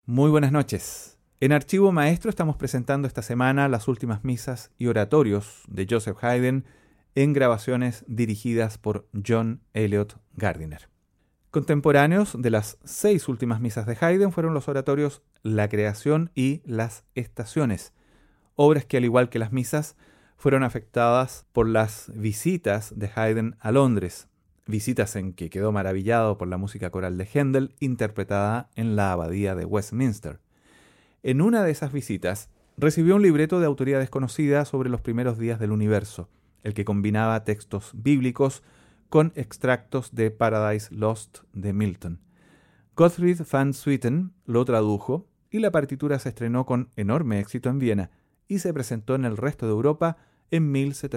Muy buenas noches. En Archivo Maestro estamos presentando esta semana las últimas misas y oratorios de Joseph Haydn en grabaciones dirigidas por John Eliot Gardiner. Contemporáneos de las 6 últimas misas de Haydn fueron los oratorios La Creación y Las Estaciones, obras que al igual que las misas fueron afectadas por las visitas de Haydn a Londres, visitas en que quedó maravillado por la música coral de Händel interpretada en la abadía de Westminster. En una de esas visitas recibió un libreto de autoría desconocida sobre los primeros días del universo, el que combinaba textos bíblicos con extractos de Paradise Lost de Milton. Gottfried van Swieten lo tradujo y la partitura se estrenó con enorme éxito en Viena y se presentó en el resto de Europa en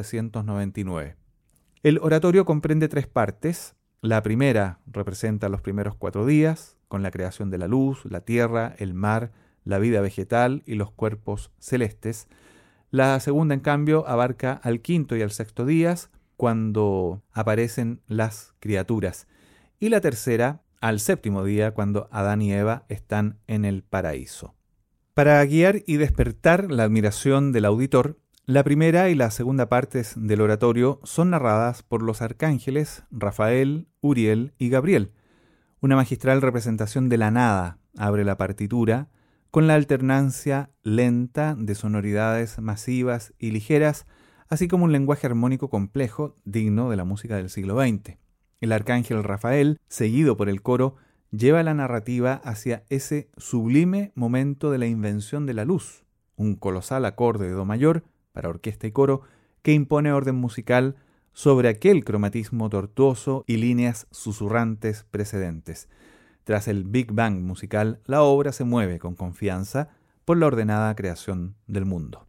1799. El oratorio comprende 3 partes. La primera representa los primeros 4 días, con la creación de la luz, la tierra, el mar, la vida vegetal y los cuerpos celestes. La segunda, en cambio, abarca al 5º y al 6º días, cuando aparecen las criaturas. Y la tercera, al 7º día, cuando Adán y Eva están en el paraíso. Para guiar y despertar la admiración del auditor, la primera y la segunda partes del oratorio son narradas por los arcángeles Rafael, Uriel y Gabriel. Una magistral representación de la nada abre la partitura, con la alternancia lenta de sonoridades masivas y ligeras, así como un lenguaje armónico complejo digno de la música del siglo XX. El arcángel Rafael, seguido por el coro, lleva la narrativa hacia ese sublime momento de la invención de la luz, un colosal acorde de do mayor para orquesta y coro que impone orden musical sobre aquel cromatismo tortuoso y líneas susurrantes precedentes. Tras el Big Bang musical, la obra se mueve con confianza por la ordenada creación del mundo.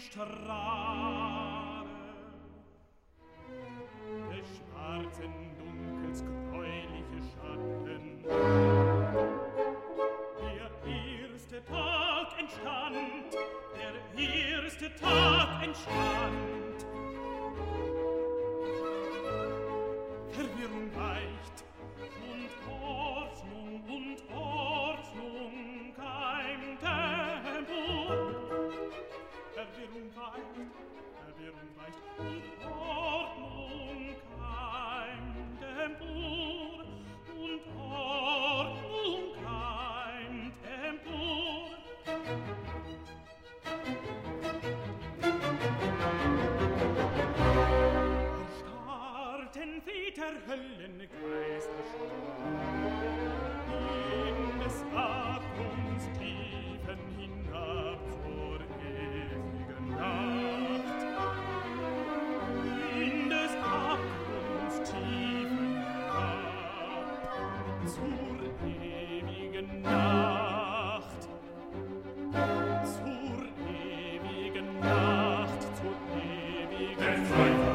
Strahlen des schwarzen Dunkels gräuliche Schatten. Der erste Tag entstand, Verwirrung weicht und Ordnung kein Tempo. Verwirrung weicht und Ordnung kein Tempo. Und Ordnung kein Tempo. Erstarrten Väter Höllengeister in des Abgrunds Tiefen hinab zur ewigen Nacht. In des Abgrunds Tiefen hinab zur ewigen Nacht. Zur ewigen Nacht, zur ewigen Nacht.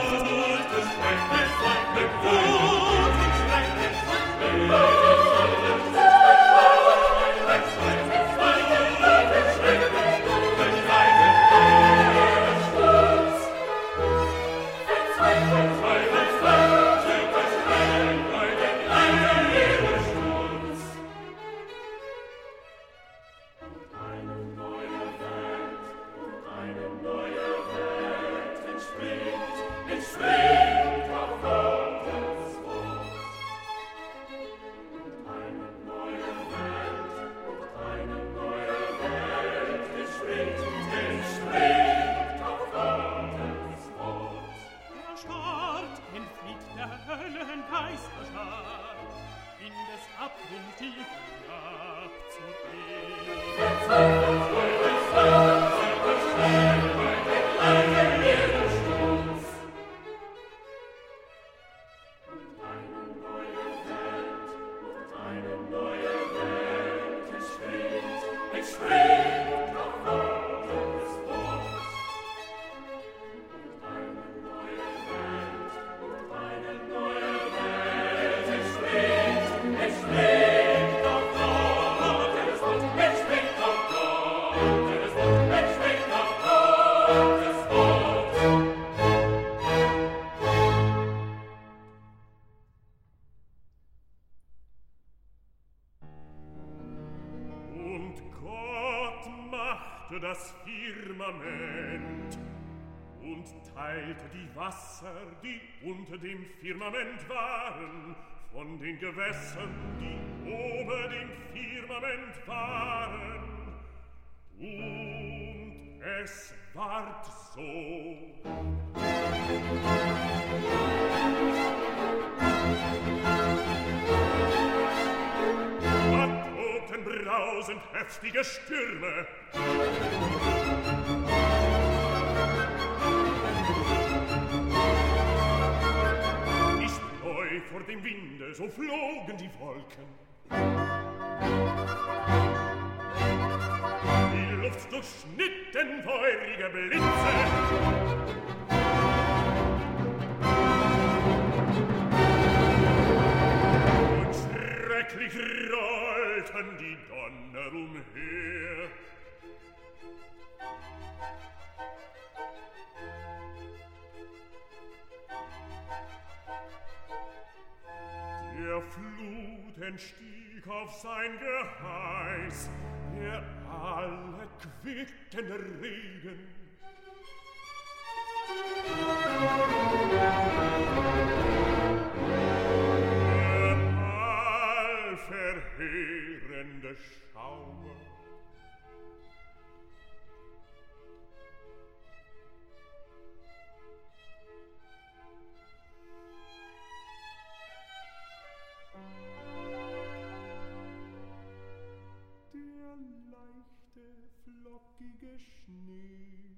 Das Firmament und teilte die Wasser, die unter dem Firmament waren, von den Gewässern, die ober dem Firmament waren. Und es ward so. Brausend heftige Stürme. Die Spreu vor dem Winde, so flogen die Wolken. Die Luft durchschnitten feurige Blitze. Und schrecklich rollten die Donner umher. Der Flut entstieg auf sein Geheiß, der alle quickende Regen. Der allverheerende Schauer. Der leichte, flockige Schnee.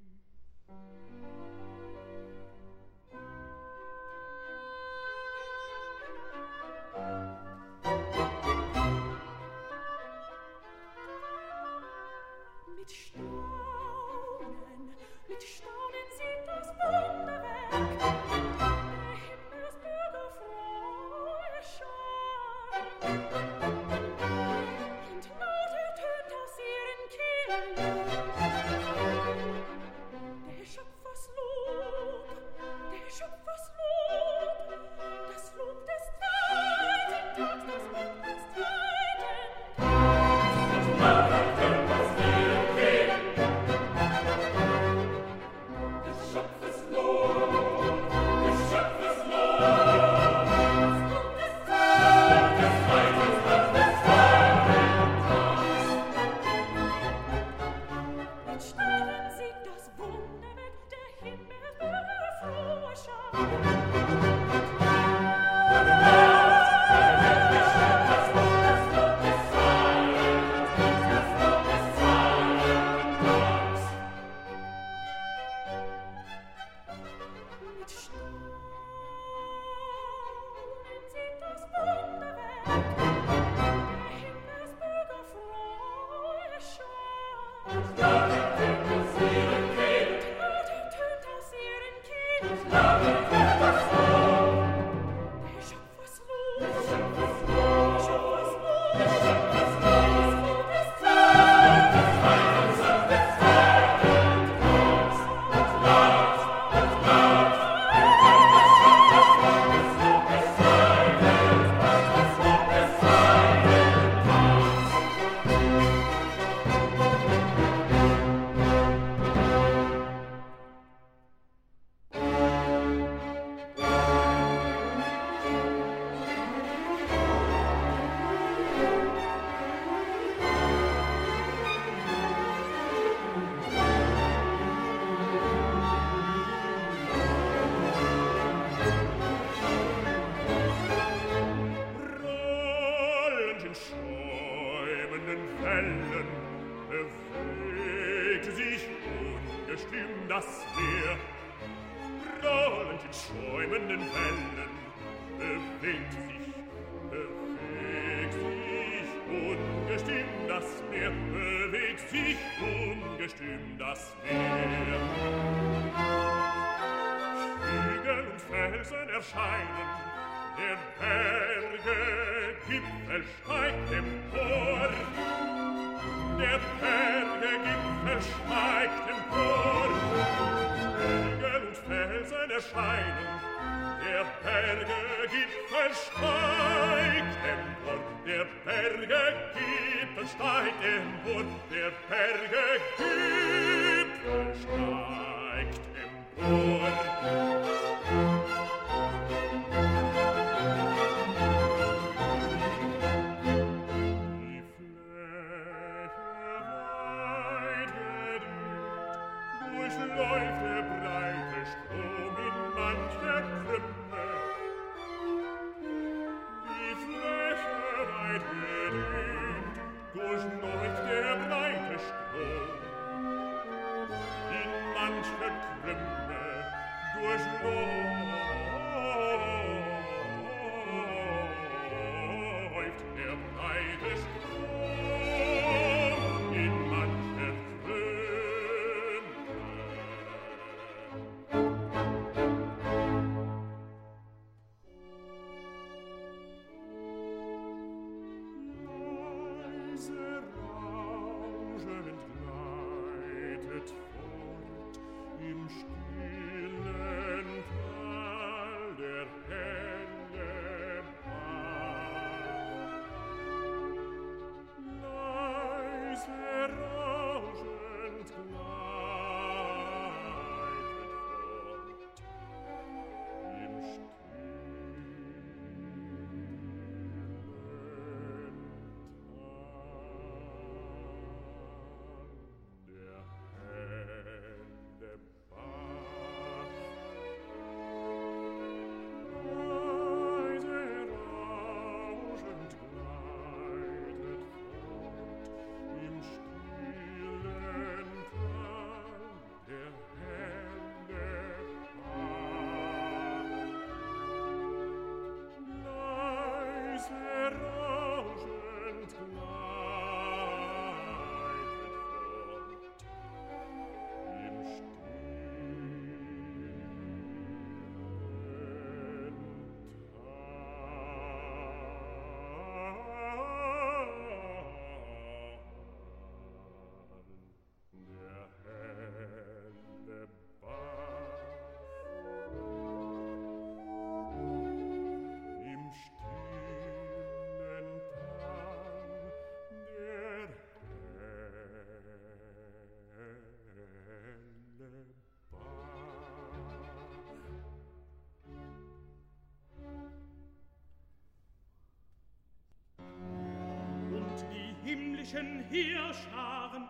himmlischen Heerscharen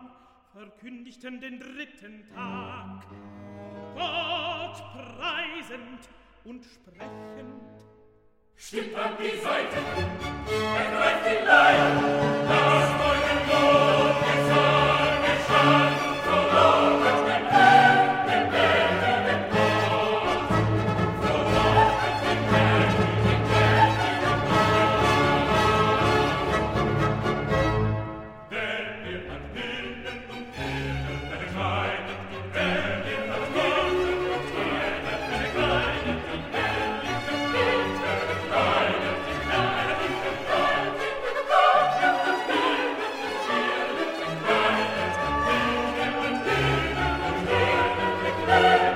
verkündigten den dritten Tag. Gott preisend und sprechend. Stimmt an die Seite, ergreift die Leier, das Wolkenblut, Gesang, Geschall, verloren den Berg, den bergigen Gott. Verloren den bergigen Gott. Wenn ihr an Himmel und Erde verkleidet, wenn ihr an Himmel und Erde verkleidet, die herrlichen Lichter verkleidet, die herrlichen Gott, und Himmel und Erde verkleidet, Himmel und Erde verkleidet,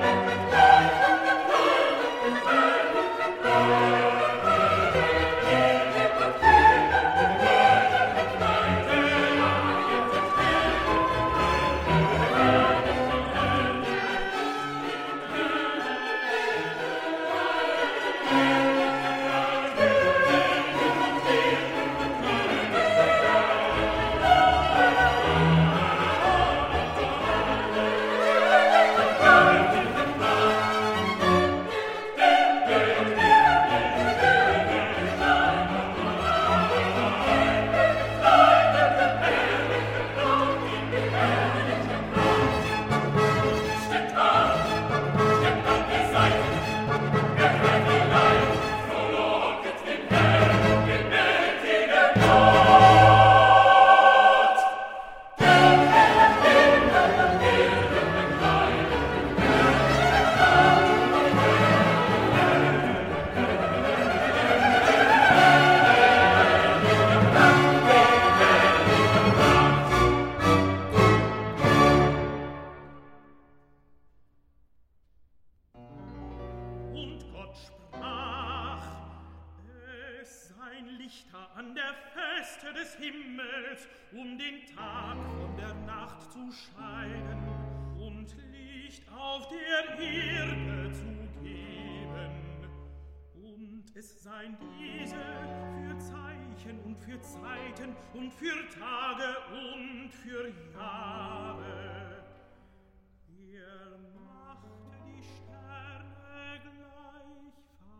Und Gott sprach, es seien Lichter an der Feste des Himmels, den Tag von der Nacht zu scheiden und Licht auf der Erde zu geben. Und es seien diese für Zeichen und für Zeiten und für Tage und für Jahre. Er machte die Sterne gleichfalls.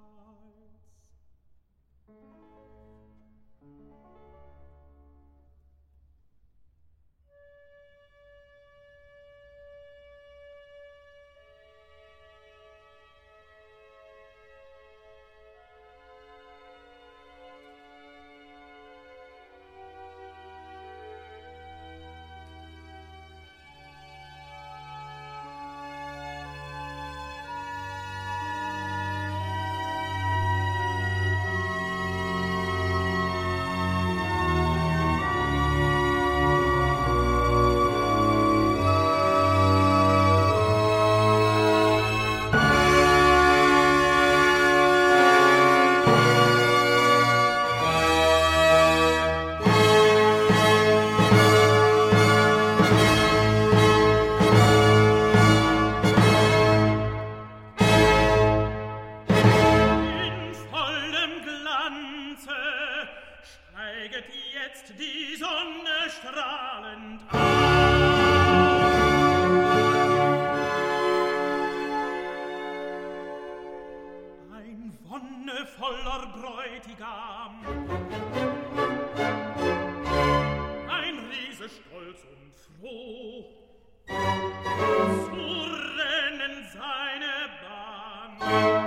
In vollem Glanze steiget jetzt die Sonne strahlend auf. Ein wonnevoller Bräutigam, ein Riese stolz und froh, zu rennen seine Bahn.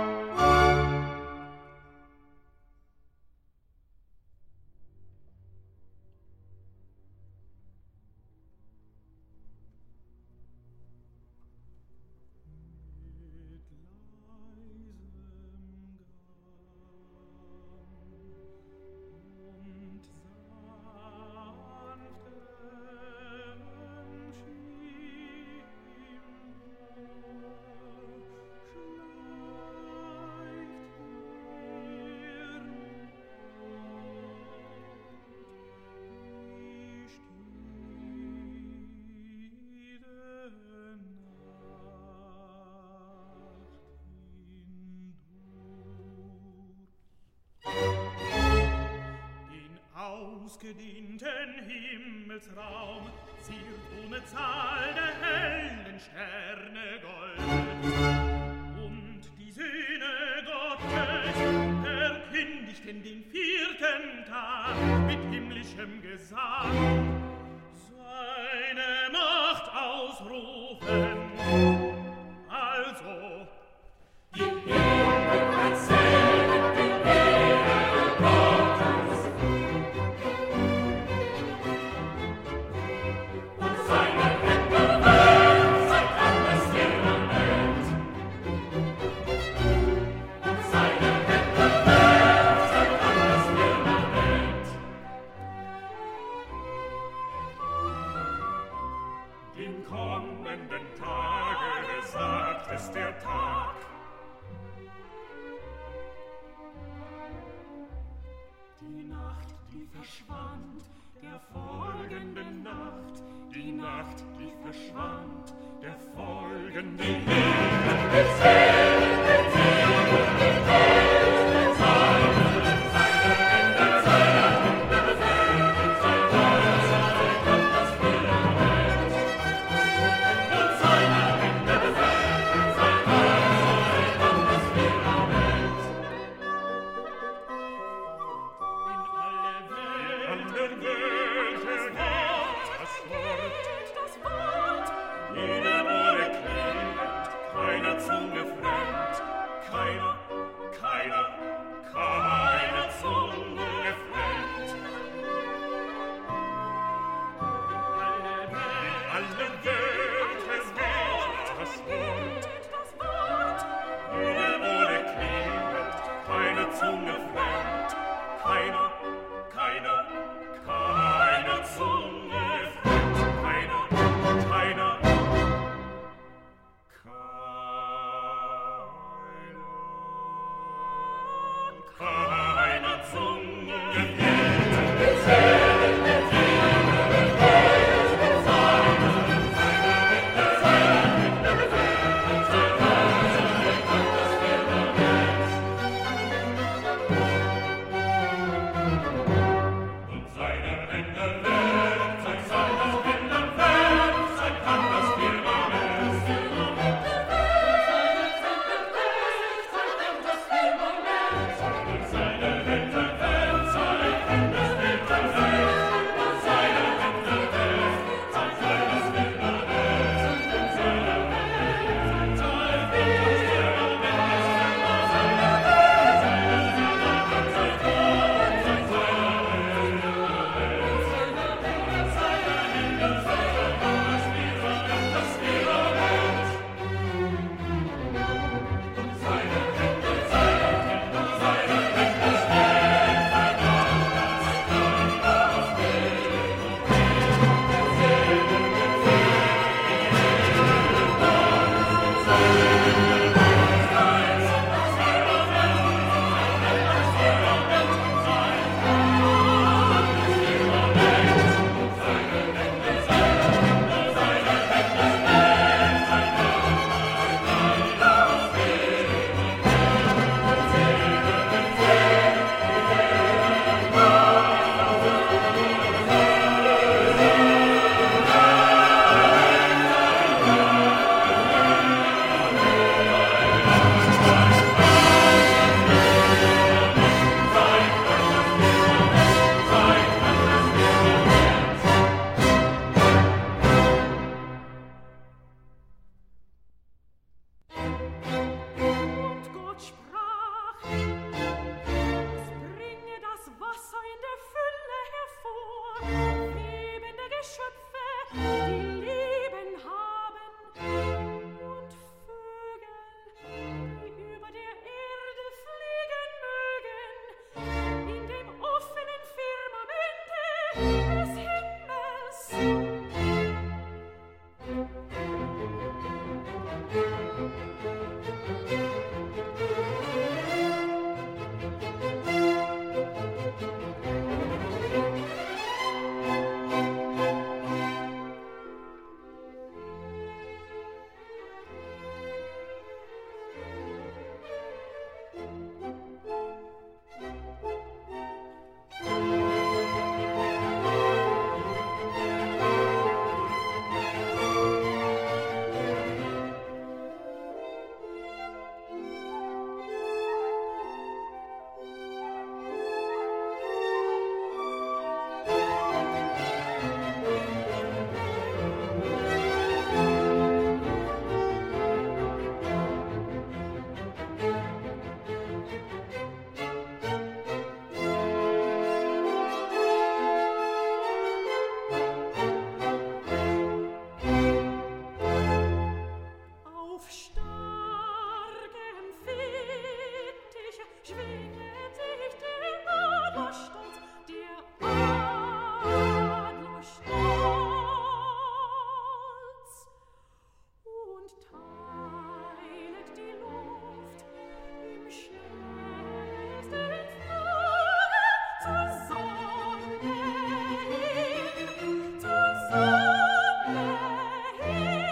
Ausgedehnten Himmelsraum ziert ohne Zahl der hellen Sterne Gold, und die Söhne gegen den 4. Tag mit himmlischem Gesang seine Macht ausrufen. Also, die Himmel erzählen die Ehre Gottes und seine Hände welt sein ganzes Firmament. Seine Hände welt sein ganzes Firmament. Dem kommenden Tage gesagt es der Tag. Die Nacht, die verschwand, der folgenden Nacht. Die Nacht, die verschwand, der folgenden schwinget sich der Adlerstolz, der Adlerstolz. Und teilet die Luft im schnellsten Flüge zur Sonne hin, zur Sonne hin.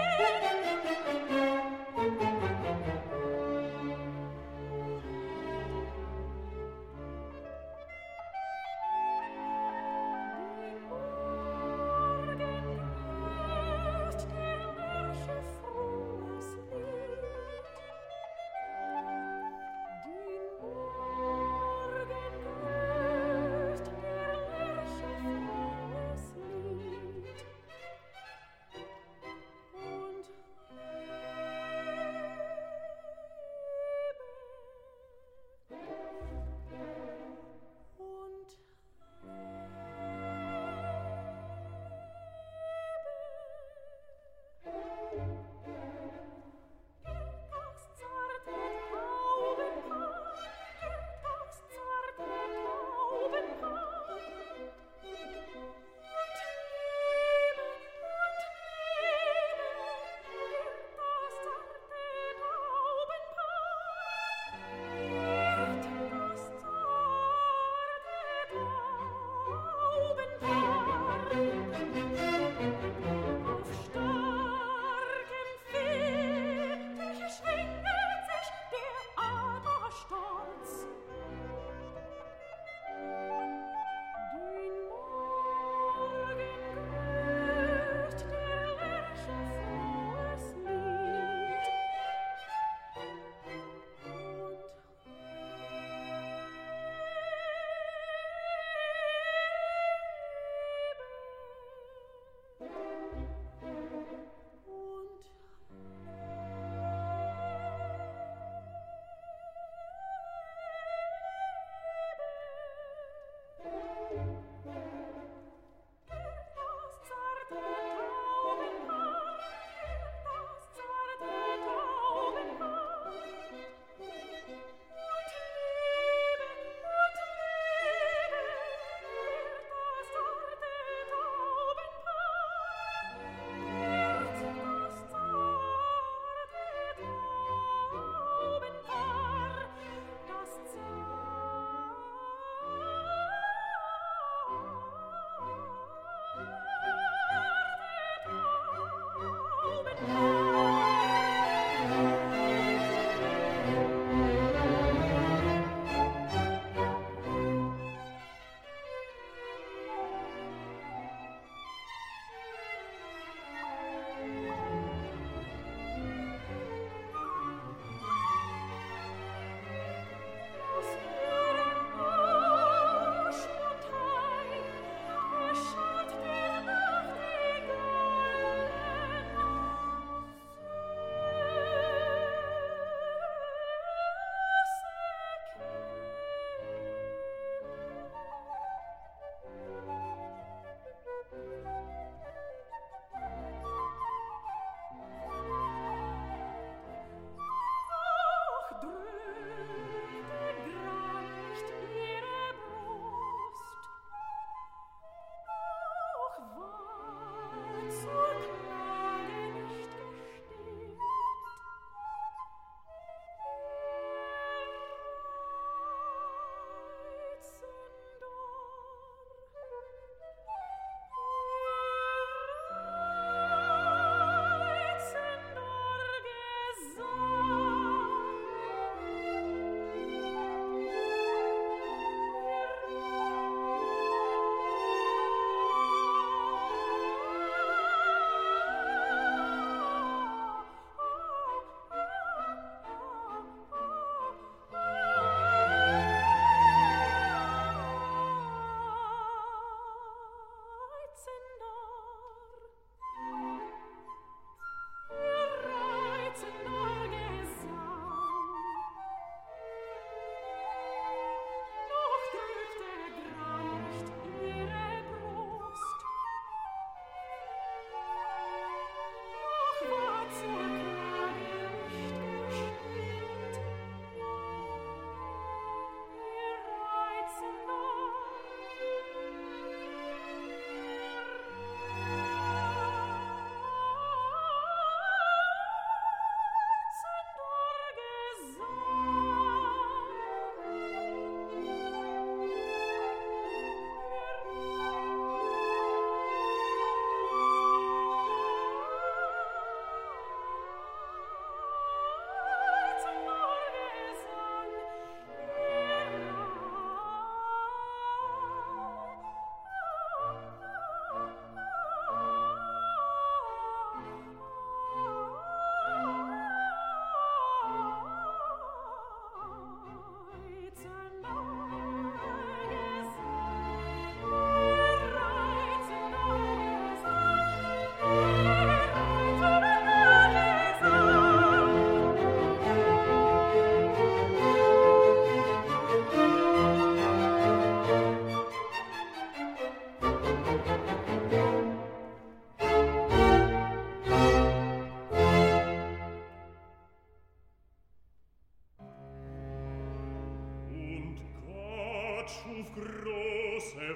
schuf große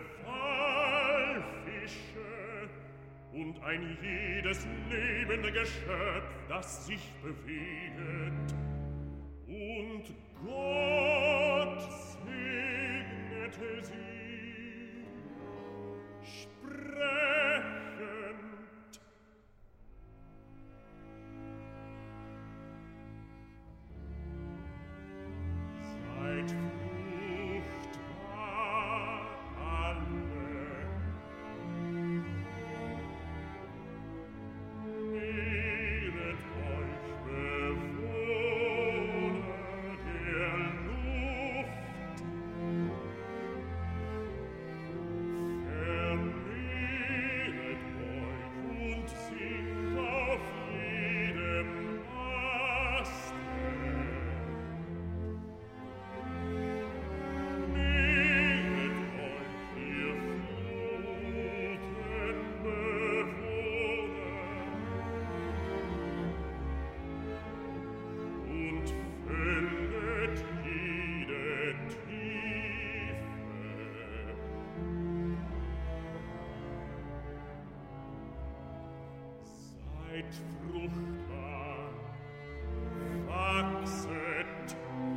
Walfische und ein jedes lebende Geschöpf, das sich bewegt. Und Gott segnete sie, sprechend: Seid fruchtbar alle, mehret euch Bewohner der Luft, vermehret euch und singt auf jedem Aste. Mehret euch, ihr Flutenbewohner, und füllet jede Tiefe. Seid fruchtbar, wachset,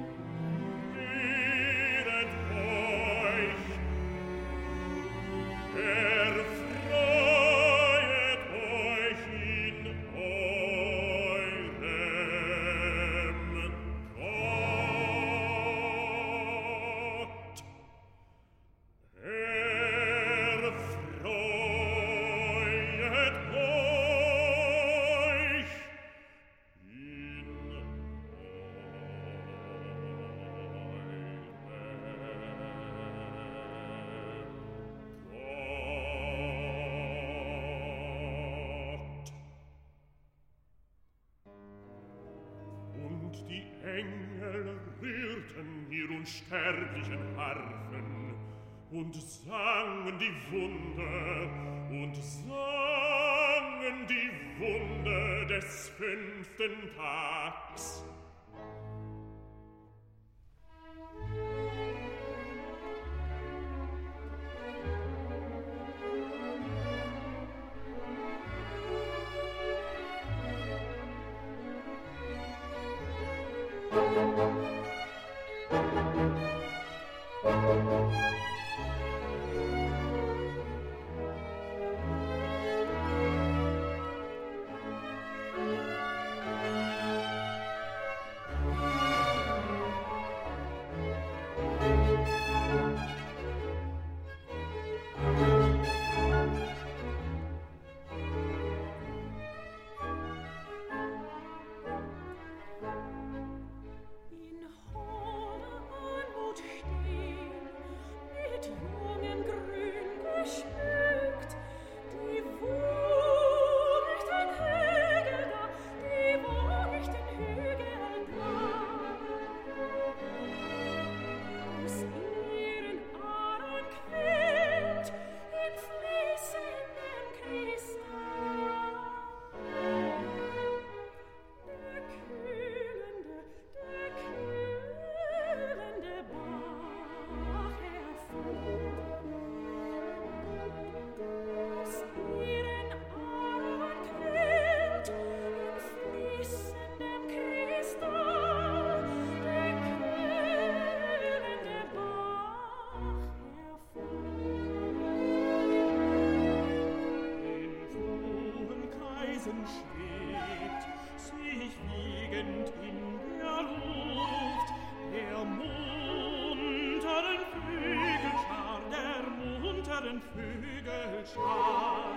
mehret euch, erfreuet euch in eurem Gott. Erfreuet euch in Gott. Und die Engel rührten ihre unsterblichen Harfen und sangen die Wunder des 5. Tags. In holder Anmut stehn, mit jungem Grün geschmückt, die wogichten Hügel da, die wogichten Hügel da. Aus ihren Ahren quillt in fließendem Kristall der kühlende Bach hervor. Aus ihren Ahren quillt in fließendem Kristall der kühlende Bach hervor. In frohen Kreisen schwebt, sich wiegend in der Luft, der munteren Vögelschar.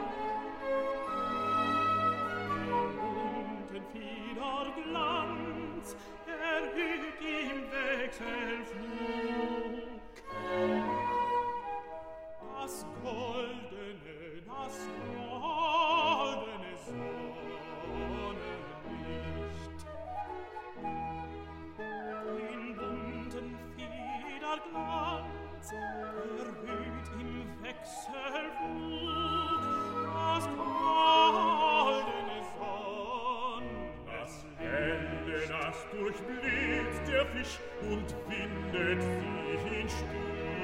Der bunten Fiederglanz erhöht im Wechselflug. Das goldene Sonnenlicht. Den bunten Fiederglanz erhöht im Wechselflug. Das goldene Sonnenlicht. Das helle, das durchblickt der Fisch und windet sich in Stille.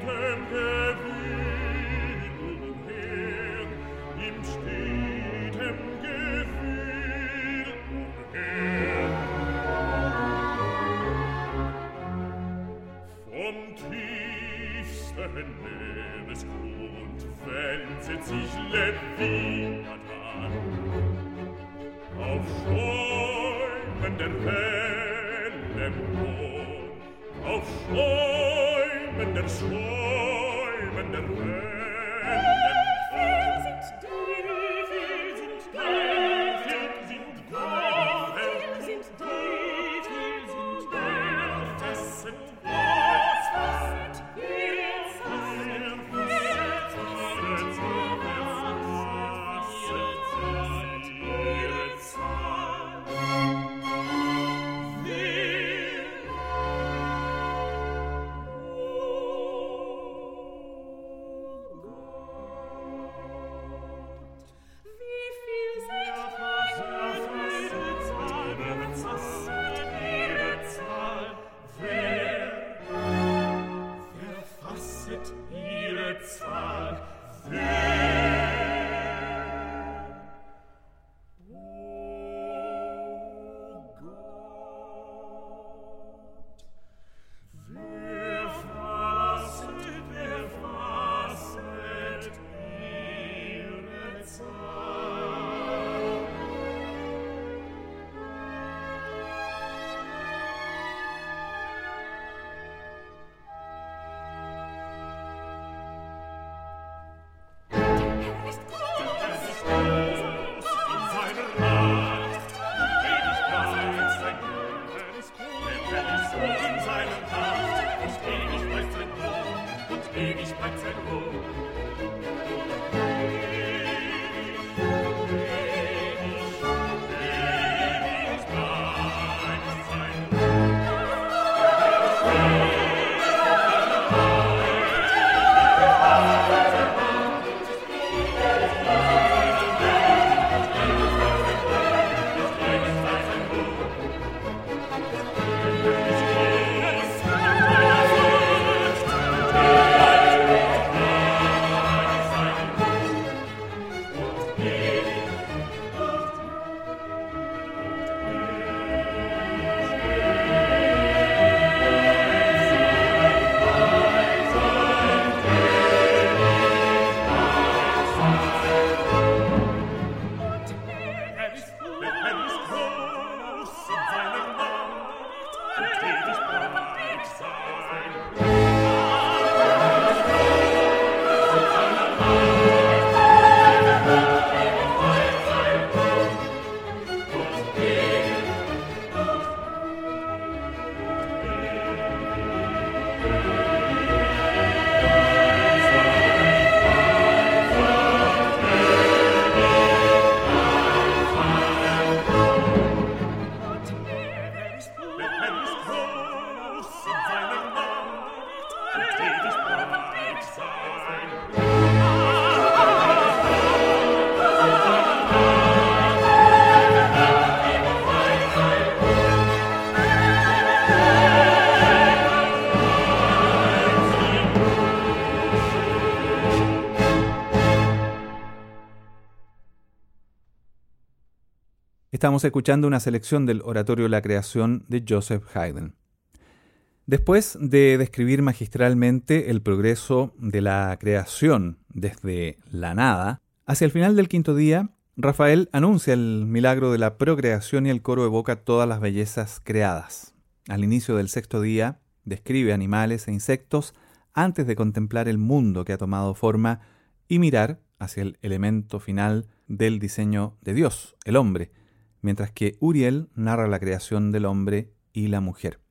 Estamos escuchando una selección del Oratorio La Creación de Joseph Haydn. Después de describir magistralmente el progreso de la creación desde la nada, hacia el final del quinto día, Rafael anuncia el milagro de la procreación y el coro evoca todas las bellezas creadas. Al inicio del sexto día, describe animales e insectos antes de contemplar el mundo que ha tomado forma y mirar hacia el elemento final del diseño de Dios, el hombre, mientras que Uriel narra la creación del hombre y la mujer.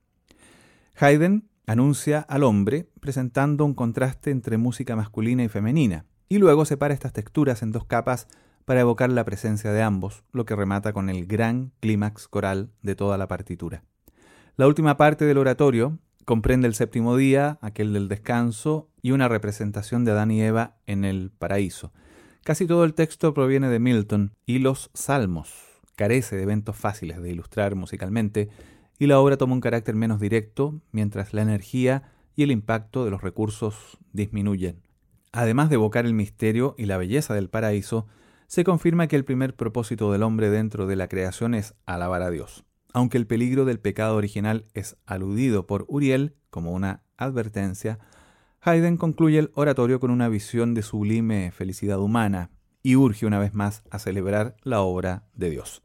Haydn anuncia al hombre presentando un contraste entre música masculina y femenina, y luego separa estas texturas en dos capas para evocar la presencia de ambos, lo que remata con el gran clímax coral de toda la partitura. La última parte del oratorio comprende el séptimo día, aquel del descanso, y una representación de Adán y Eva en el paraíso. Casi todo el texto proviene de Milton y los Salmos. Carece de eventos fáciles de ilustrar musicalmente y la obra toma un carácter menos directo, mientras la energía y el impacto de los recursos disminuyen. Además de evocar el misterio y la belleza del paraíso, se confirma que el primer propósito del hombre dentro de la creación es alabar a Dios. Aunque el peligro del pecado original es aludido por Uriel como una advertencia, Haydn concluye el oratorio con una visión de sublime felicidad humana y urge una vez más a celebrar la obra de Dios.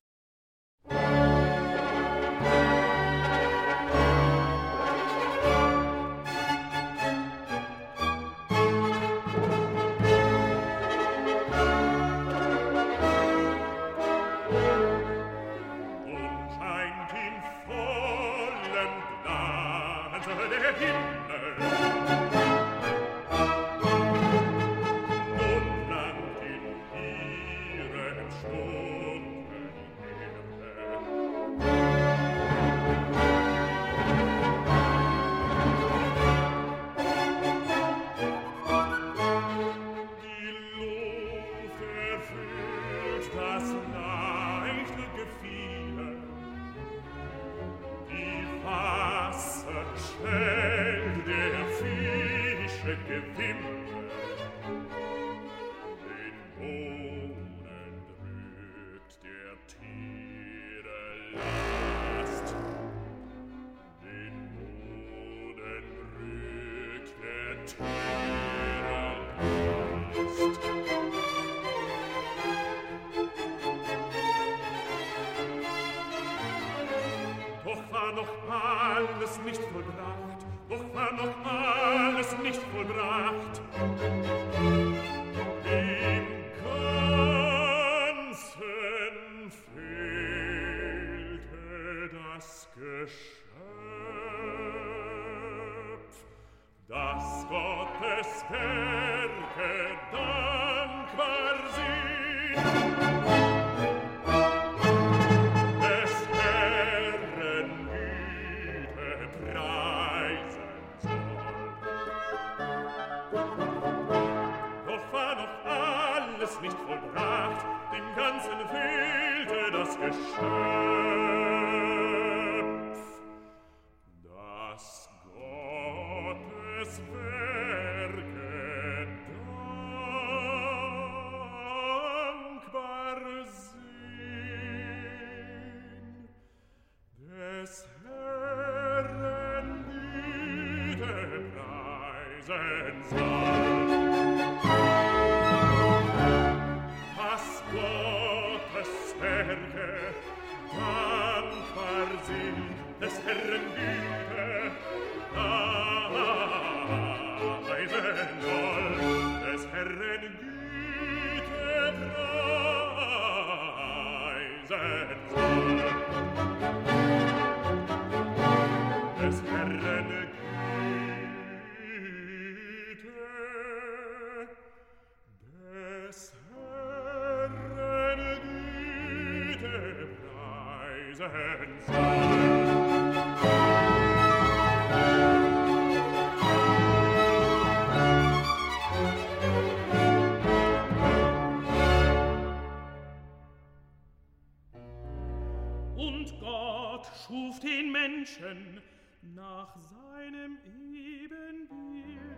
Nach seinem Ebenbilde,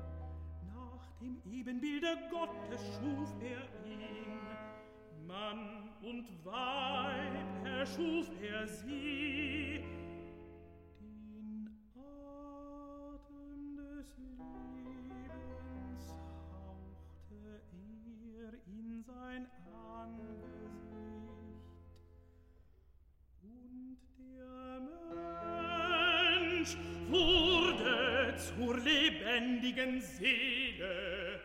nach dem Ebenbilde Gottes schuf er ihn. Mann und Weib erschuf er sie. Den Atem des Lebens hauchte er in sein Angesicht. Und der Mensch wurde zur lebendigen Seele.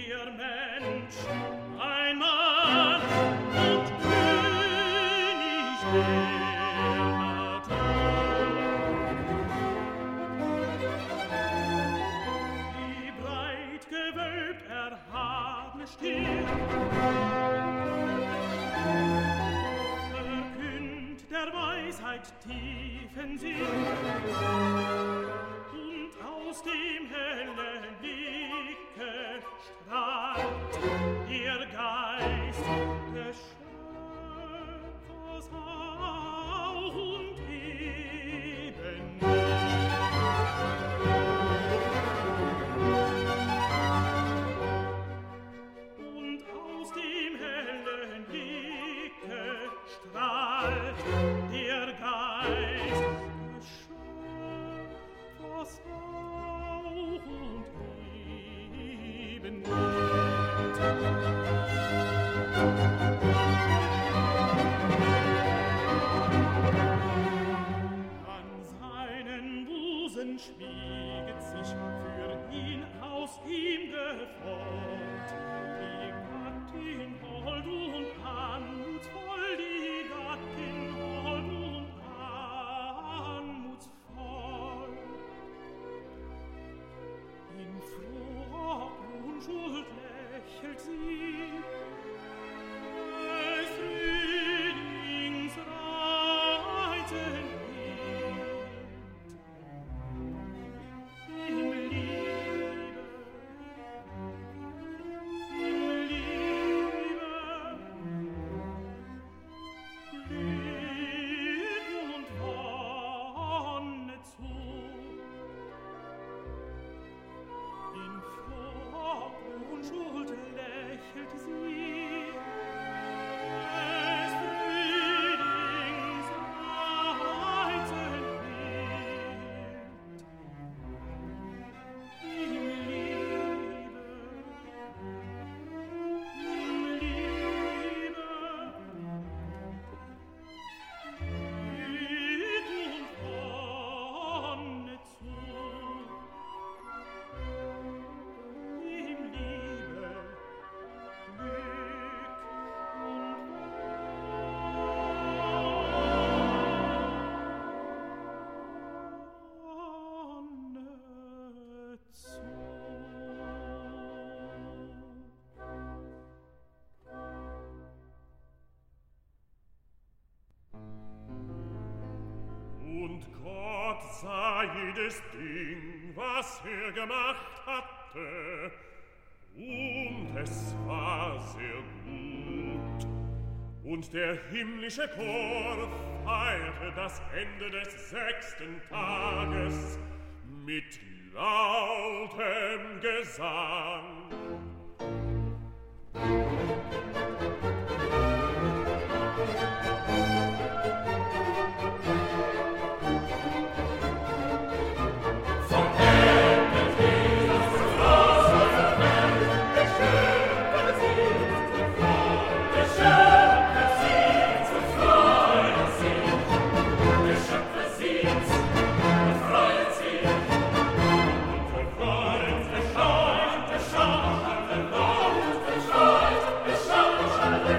Mensch, ein Mann und König Tiefen Sinn und aus dem hellen Blicke strahlt der Geist des Schöpfers Hauch und Ebenbild. Und aus dem hellen Blicke strahlt der Geist des Schöpfers Hauch und Ebenbild. An seinen Busen schwieget sich für ihn aus ihm gefort die Gattin hold und anmutsvoll, die Gattin hold und anmutsvoll. In froher Unschuld lächelt sie, des Frühlings reiten Im Liebe, Glück und Wonne zu. In froher Unschuld lächelt sie, des Frühlings reiten Im Liebe, Glück und Wonne zu. Im Liebe, Glück und Wonne zu. Und Gott sah jedes Ding, was gemacht hatte, und es war sehr gut. Und der himmlische Chor feierte das Ende des 6. Tages mit lautem Gesang. Erscheint, erscheint, erscheint, erscheint, erscheint,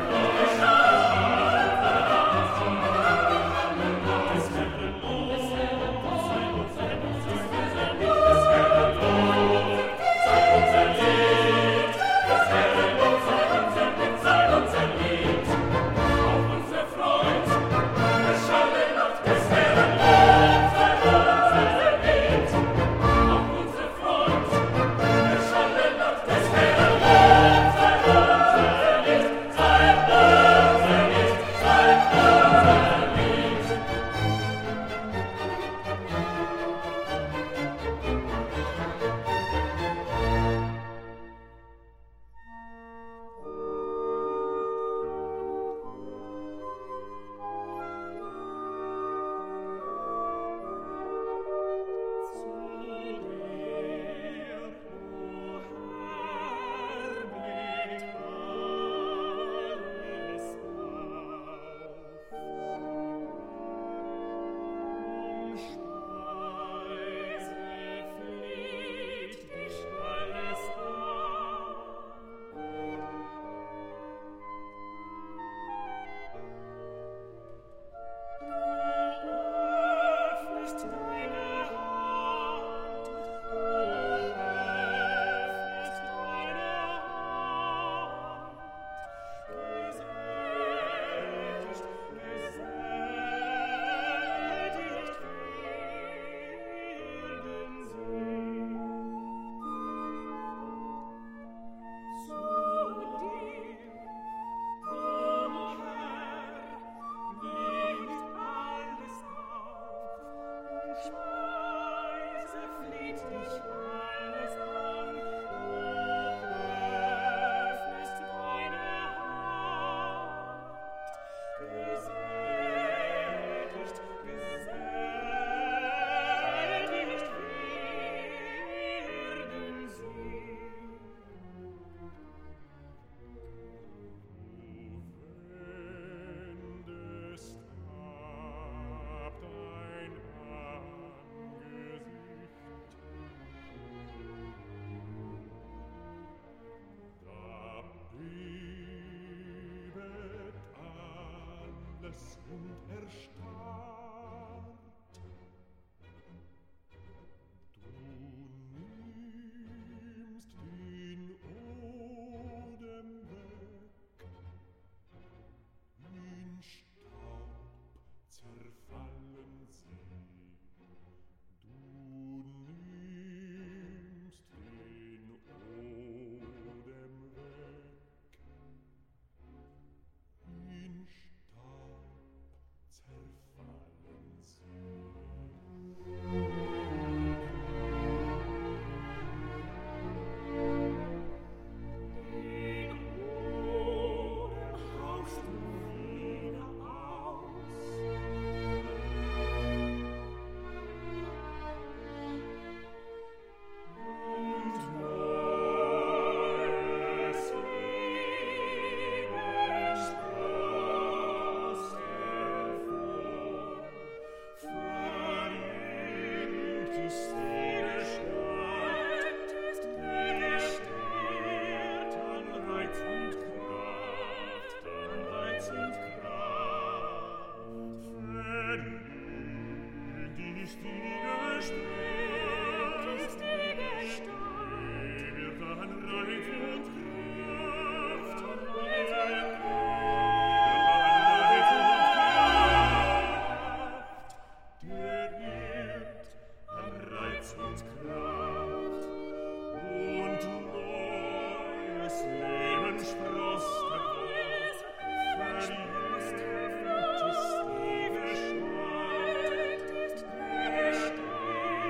Gestalt ist die Gestalt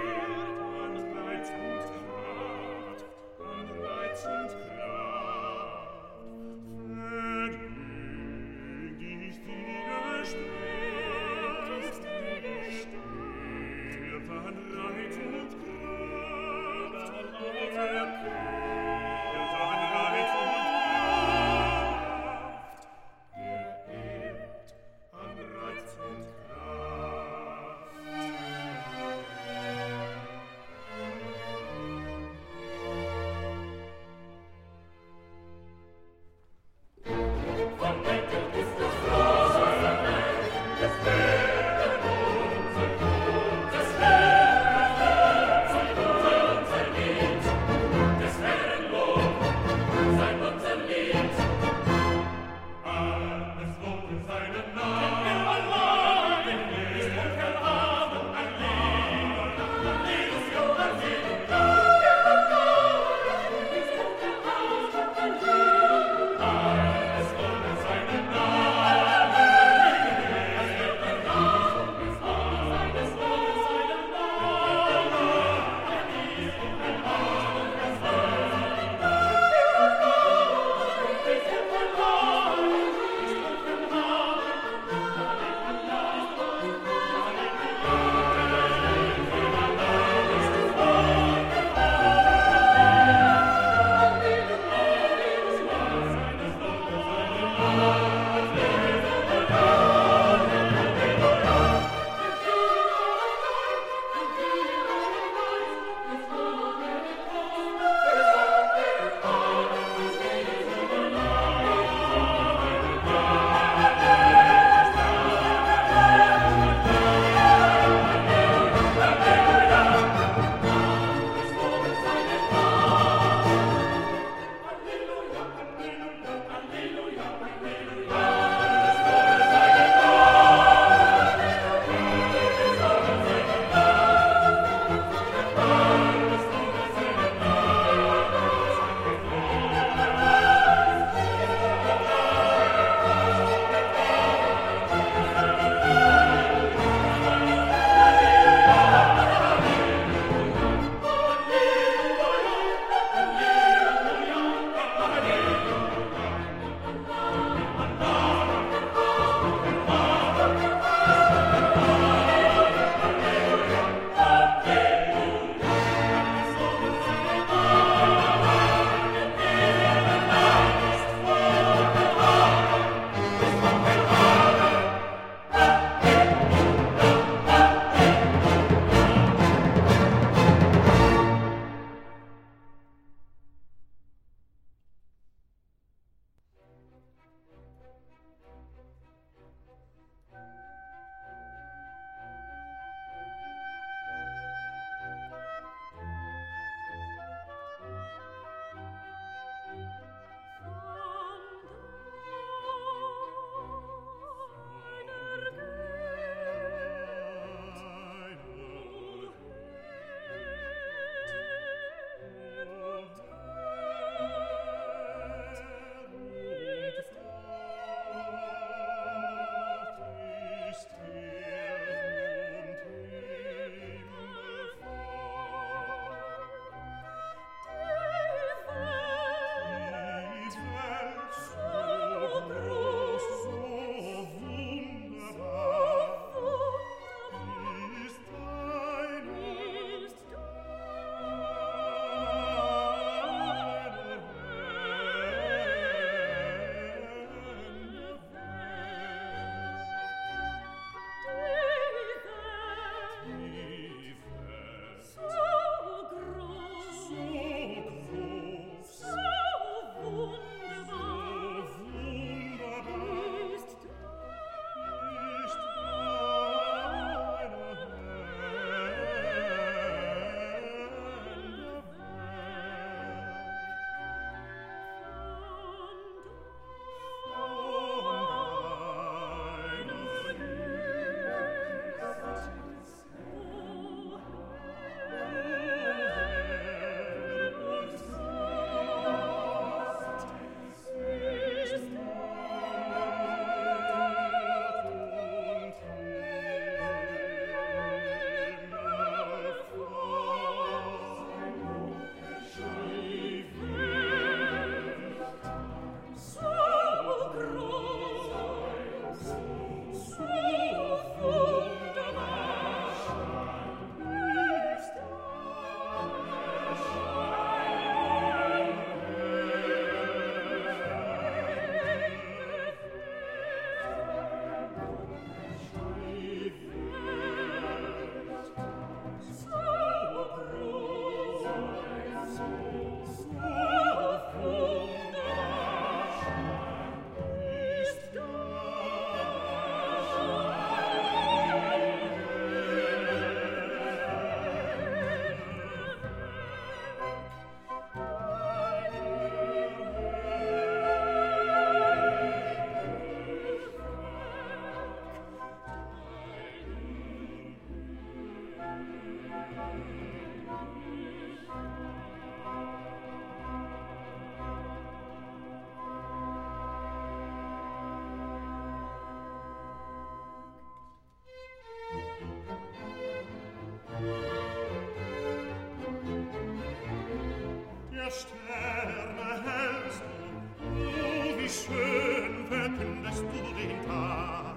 schmeckst du den Tag?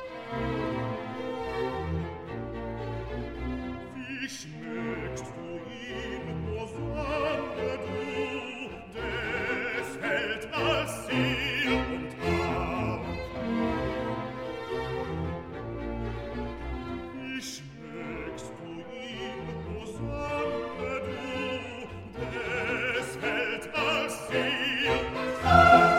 Wie schmeckst du ihn, o Sonne, du, des Welt als See und Tag? Wie schmeckst du ihn, o Sonne, du, des Welt als See und Tag?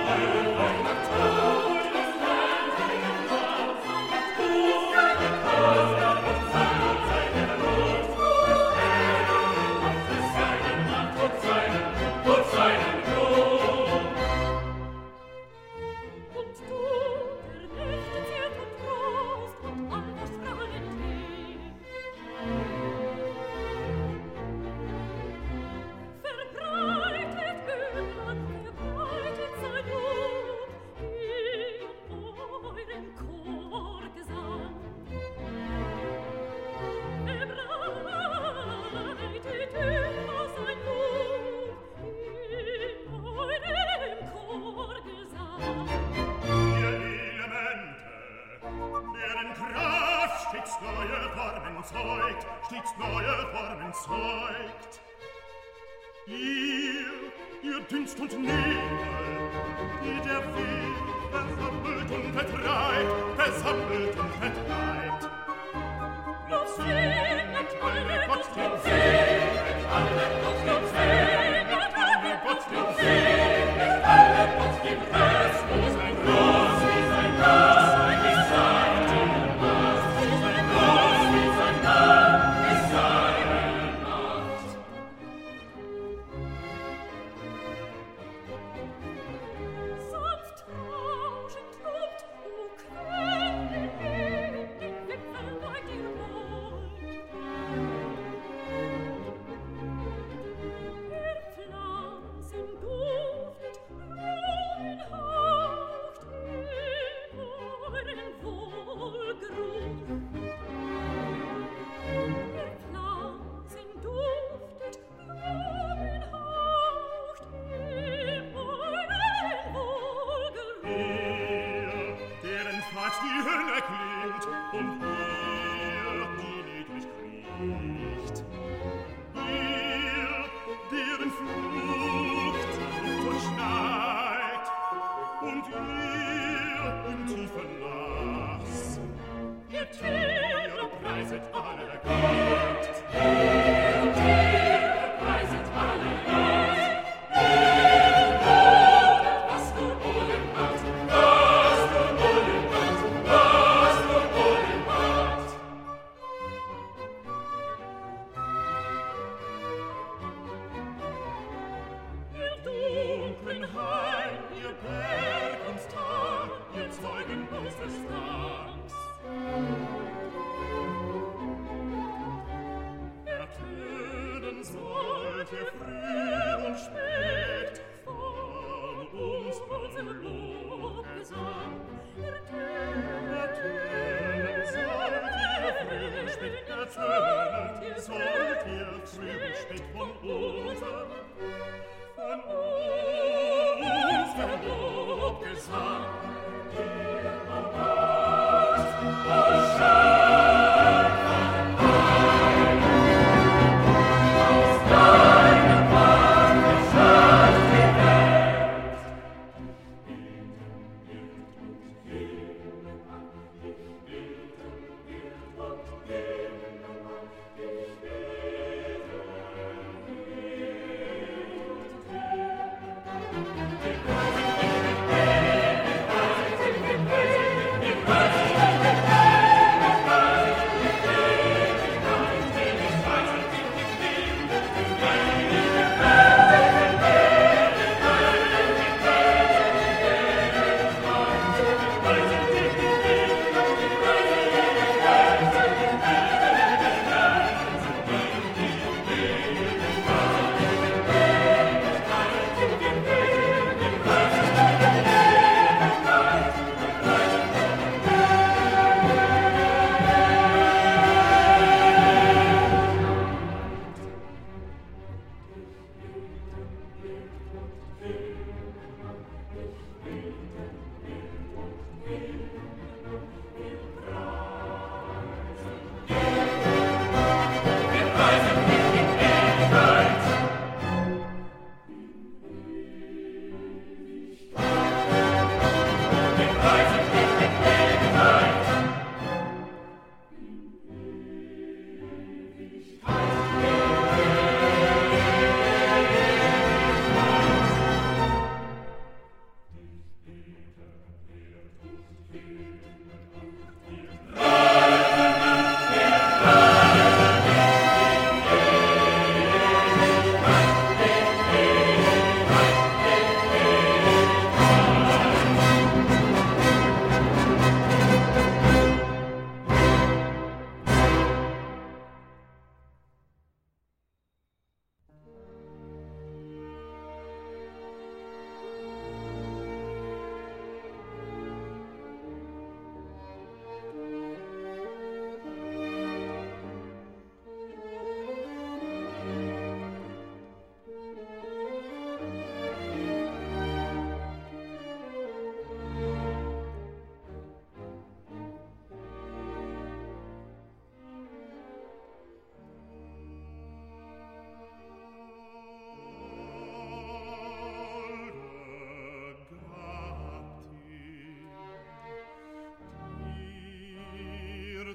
Stets neue Formen zeugt. Ihr Dunst und Nebel, die der Wind versammelt und vertreibt. Noch singet alle Gott den singet alle Gott den singet alle Gott den singet alle Gott den Rest, wo sein Groß wie sein Gott.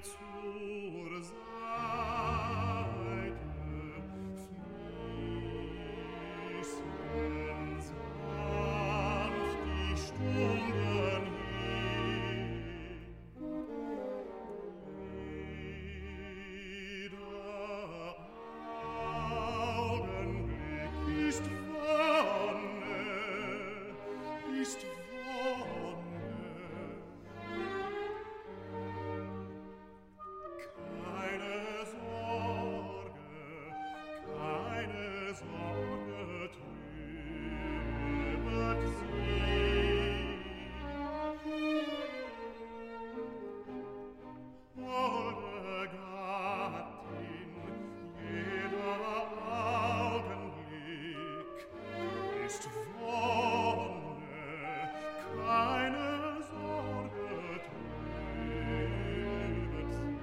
zur Seite fließen sanft die Stunden hin. Jeder Augenblick ist Wonne, ist Wonne. Keine Sorge trübet sie. Holde Gattin, jeder Augenblick ist Wonne, keine Sorge trübet sie.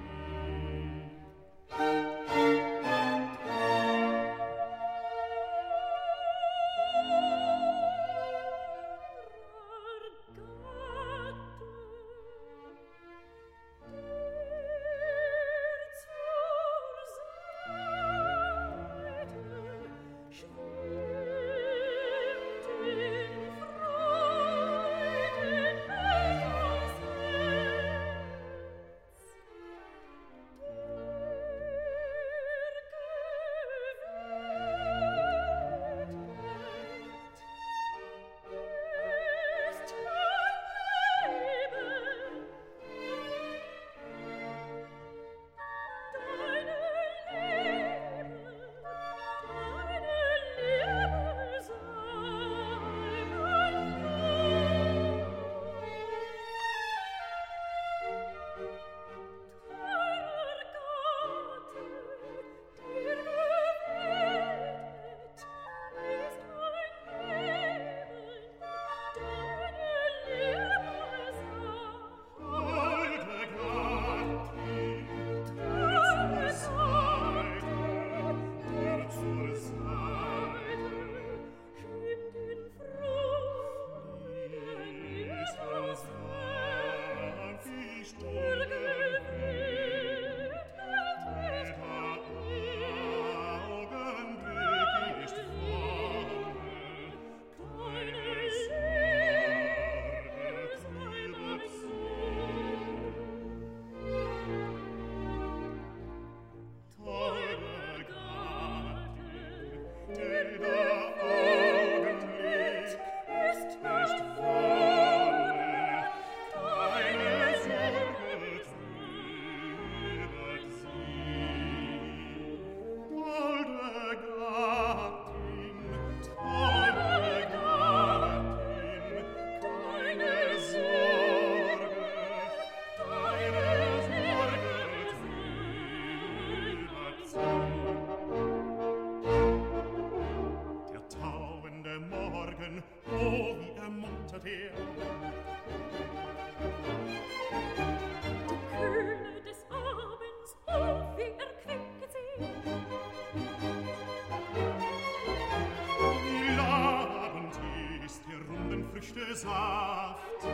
Saft.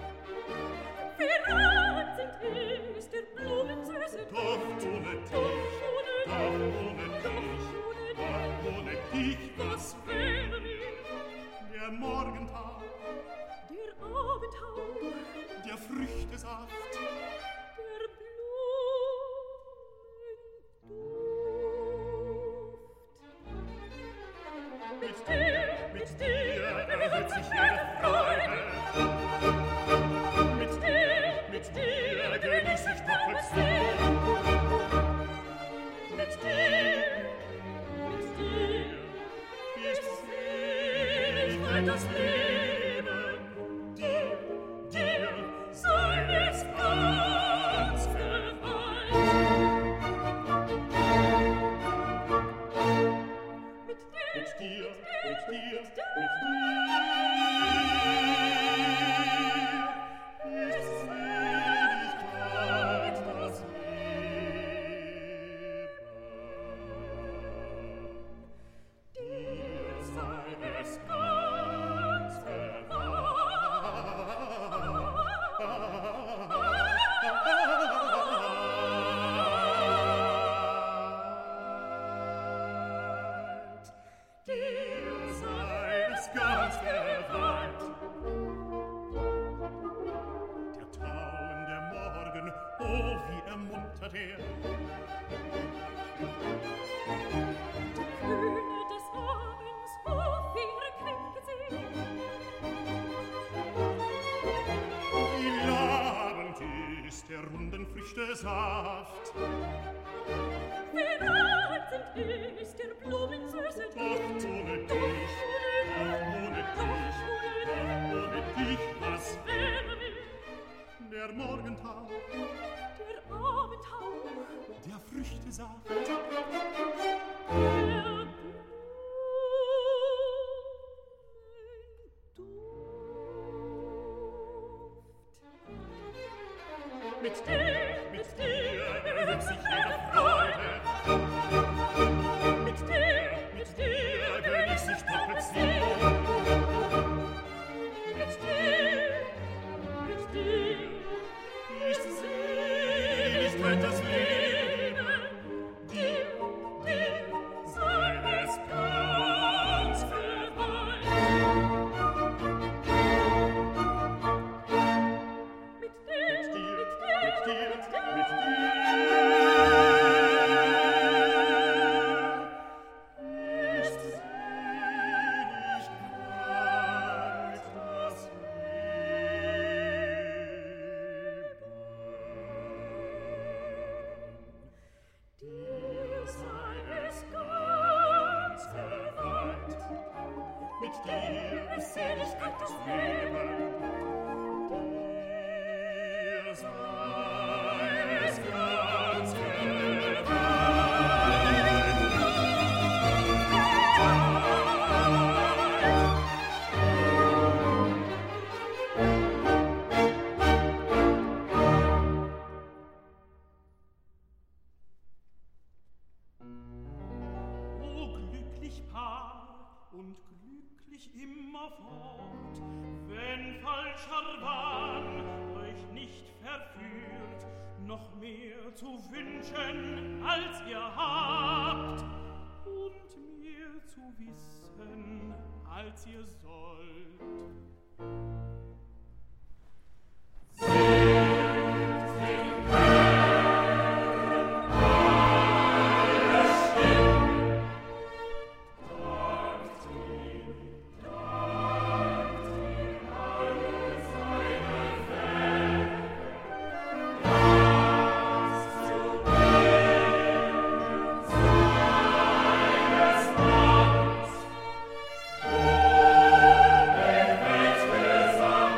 Wie rasend ist der Blumensüße Doch ohne dich, ohne dich, was wäre mir der Morgentag, der Abendhauch, der Früchtesaft, der Blumenduft. Mit dir erhöht sich jede Freude. Mit dir genieß ich doppelt so. Mit dir ist Seligkeit das Leben. Dir sei es ganz geweiht. Mit dir ist Seligkeit das Leben. Dir sei es ganz flattert er. Die Kühle des Abends, auf ihre Kränke sehen. Wie labend ist der runden Früchte Saft. Wie reizend ist der Blumen süße Doch ohne dich, ohne dich, was wäre mir der Morgentau, der Abendhauch, der Früchtesaft. der Mit dir erhöht sich jede Freude. Mit dir gönn ich sich doppelt Sinn. Mit dir Ist selig wird das Leben, dir sei es ganz geweiht. Mit dir mit dir ist Seligkeit das Leben. dir sei es ganz geweiht. Mit dir ist Seligkeit das Leben. Dir sei es ganz geweiht. O glücklich Paar und glücklich immerfort, wenn falscher Wahn euch nicht verführt, noch mehr zu wünschen, als ihr habt, und mehr zu wissen, als ihr sollt. Welt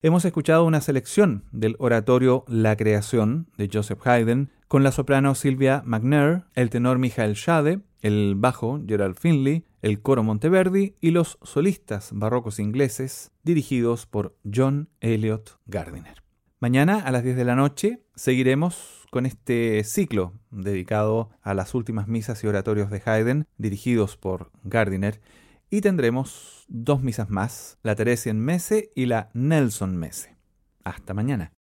Hemos escuchado una selección del oratorio La Creación de Joseph Haydn con la soprano Sylvia McNair, el tenor Michael Schade, el bajo Gerald Finley, el coro Monteverdi y los solistas barrocos ingleses dirigidos por John Eliot Gardiner. Mañana a las 10 de la noche seguiremos con este ciclo dedicado a las últimas misas y oratorios de Haydn dirigidos por Gardiner. Y tendremos 2 misas más, la Theresienmesse y la Nelson Messe. Hasta mañana.